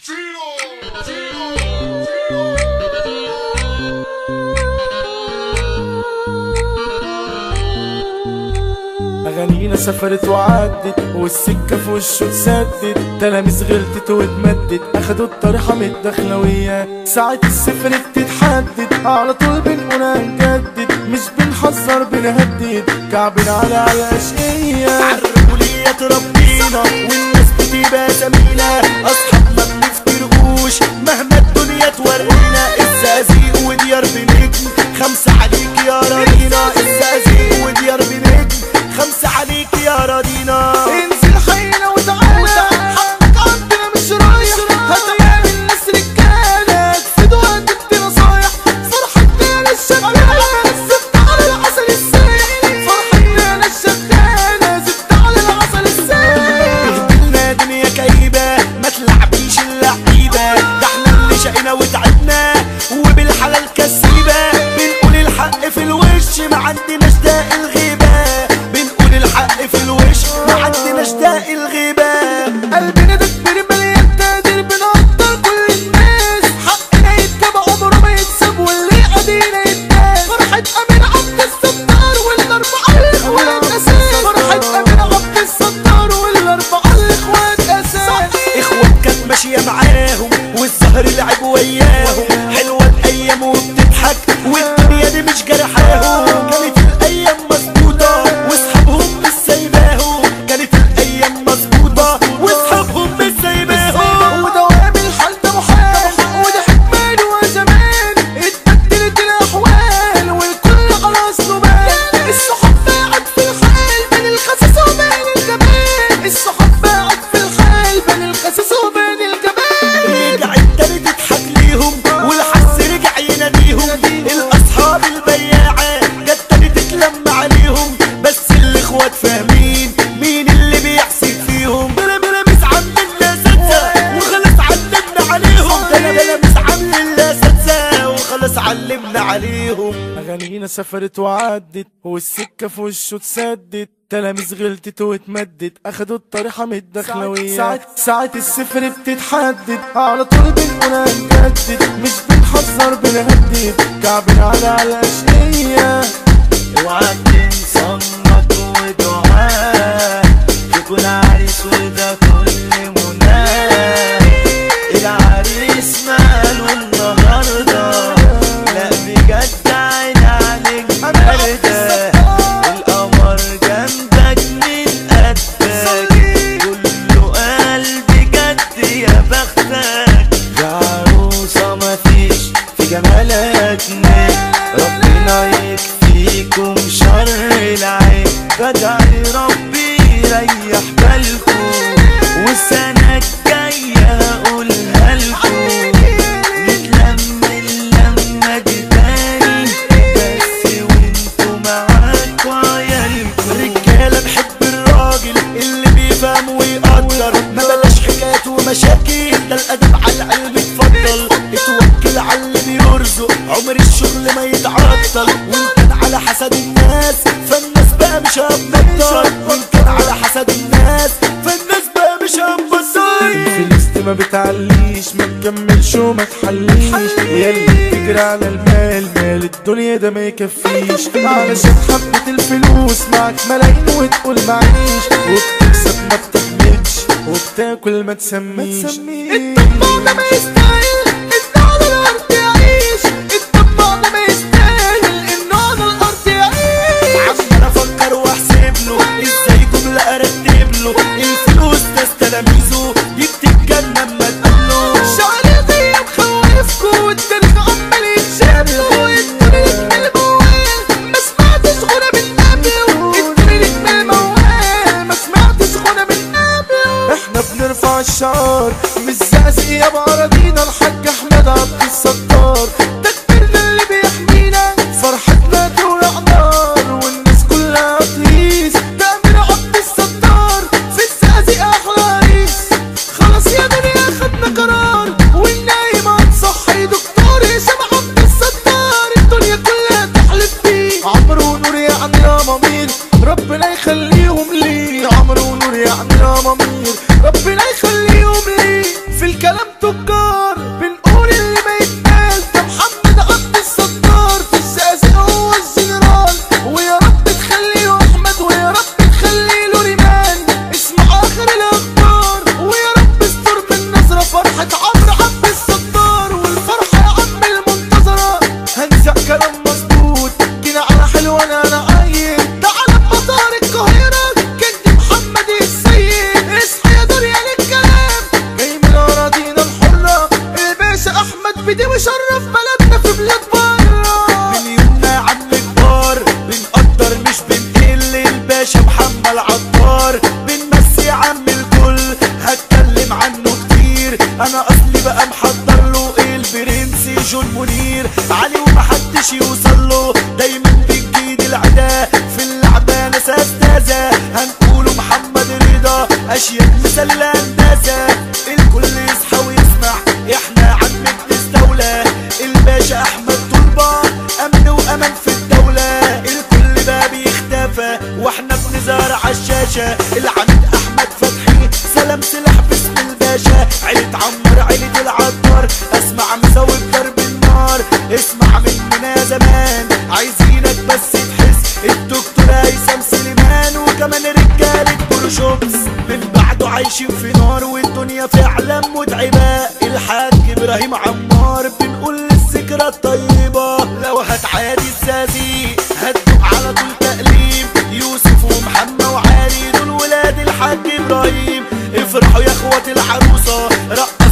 أغانينا سافرت وعدت والسكة في وشه اتسدت، تلاميذ غلطت واتمدت أخدوا الطريحة من الدخلويات. ساعة الصفر بتتحدد على طول بنقول هنجدد، مش بنحذر بنهدد، كعبنا على الأشقية. عالرجولية ربينا والناس بتبقى زميلة، أصحاب ما بنفترقوش مهما الدنيا تورينا. الزقازيق وديار بنجم 5 عليك يا راضينا، الزقازيق وديار بنجم 5 عليك يا راضينا. انزل حينا وتعالى حقك عندنا مش رايح، هتلاقي الناس رجالة تفيد وهتدي نصايح. فرحتنا انا الشغالة زبت على العسل السايح، فرحتنا انا الشغالة زبت على العسل السايح. اهدلنا دنيا كئيبة ما تلعبيش اللعيبة، ده احنا اللي شقينا وتعبنا وبالحلال كسيبة. بنقول الحق في الوش ما عندناش داء الغيبة، بنقول الحق في الوش ما عندناش داء الغيبة. قلبنا ده كبير مليان تقدير بنقدر كل الناس، حقنا يتجاب عمره ما يتساب واللي قادينا يتناس. فرحة أمين عبد الستار والأربعة الإخوات أساس، فرحة أمين عبد الستار والأربعة الإخوات أساس. إخوات كانت ماشية معاهم والزهر لعب وياهم، حلوة الأيام وبتضحك والدنيا دي مش جرحاهم. كانت الأيام مظبوطة واصحابهم مش سايباهم، كانت الأيام مظبوطة واصحابهم مش سايباهم. ودوام الحال ده محال وده حكمان وزمان، اتبدلت الأحوال والكل خلاص له بال. الصحاب باعت في الحال بين الخسيس وبين الجمال، الصحاب باعت في الحال بين الخسيس وبين الجمال. رجعت تاني تضحك ليهم والحس رجع يناديهم، الأصحاب البياعة جت تاني تتلم عليهم. بس الإخوات فاهمين مين اللي بيحسد فيهم. بلا مش عاملين سدسة وخلاص علمنا عليهم، بلا مش عاملين سدسة وخلاص علمنا عليهم. أغانينا سافرت وعدت والسكة في وشه اتسدت، تلاميذ غلطت واتمدت أخدوا الطريحة من الدخلويات. ساعة الصفر بتتحدد على طول بنقول هنجدد، مش بنحذر بنهدد، كعبنا على الأشقية. اوعى تنسى امك ودعاء يكون عريس وده كل مناه. العريس ماله النهارده لا بجد عين عليك باردة، القمر جنبك من قدك كله قلبي جد يا بختك. يا عروسة مفيش في جمالك نيل، ربنا يكفيكم شر العين. بدعي ربي يريح بالكم والسنة الجاية هقولها لكم، نتلم اللمة دي تاني بس وانتوا معاكوا عيالكم. رجالة بحب الراجل اللي بيفهم ويقدر، ما بلاش حكايات ومشاكل، ده الأدب على القلب اتفضل. اتوكل على اللي بيرزق عمر الشغل ما يتعطل، وان كان على حسد الناس فالناس بقى مش هتبطل، وان كان على حسد الناس فالناس بقى مش هتبطل. الفلوس ما بتعليش ما تكملش وما تحليش، ياللي بتجري على المال مال الدنيا ده ما يكفيش. علشان حبة الفلوس معك ملايين وتقول معيش، وبتكسب ما بتحمدش وبتاكل ما تسميش. الطبع ده ما يستاهل انه على الارض يعيش، الطبع ده ما يستاهل انه على الارض يعيش. عمال افكر واحسب له ازاي جملة ارتب له، الفلوس ناس تلاميذه يكتب جنة اما تقابله. شعري زي مخوفكوا والتاريخ عمال يتشابلوا، التاريخ من الموال ما سمعتش غنى من قبله، التاريخ من الموال ما سمعتش غنى من قبله. احنا بنرفع الشعار مش زقازيق يا بأراضينا، الحاج احمد عبد الستار ده كبرنا اللي بيحمينا، فرحتنا تولع نار والناس كلها تقيس. ده أمين عبد الستار في الزقازيق احلى عريس، خلاص يا دنيا خدنا قرار والنايم هتصحي دكتور هشام عبد الستار، الدنيا كلها تحلف بيه. عمرو ونور يعني يا مامير ربنا يخليهم ليه، عمرو ونور يعني يا مامير ربنا يخليهم ليه. في الكلام الباشا محمد العطار بنمسي عم الكل هتكلم عنه كتير انا اصلي بقى محضر له البرنس جون منير علي ومحدش يوصل له دايما بنجيد العدا في اللعبة ناس استاذة هنقوله محمد رضا اشياء مثل هندسة الكل يصحى ويسمع احنا عم الدولة الباشا احمد طلبة امن وامان في الدولة الكل بقى بيختفى واحنا بنظهر عالشاشة العميد احمد فتحي سلام سلاح باسم الباشا عيلة عمار عيلة العطار اسمع مسوي بضرب النار اسمع مننا زمان عايزينك بس تحس الدكتور هيثم سليمان وكمان رجالة بروشوبس من بعده عايشين في نار والدنيا فعلا متعبة الحاج ابراهيم عمار بنقول الذكرى الطيبة لو هتعادي الزازي هتدوق على طول تقليم يوسف ومحمد وعلي دول ولاد الحاج ابراهيم افرحوا يا اخوات العروسة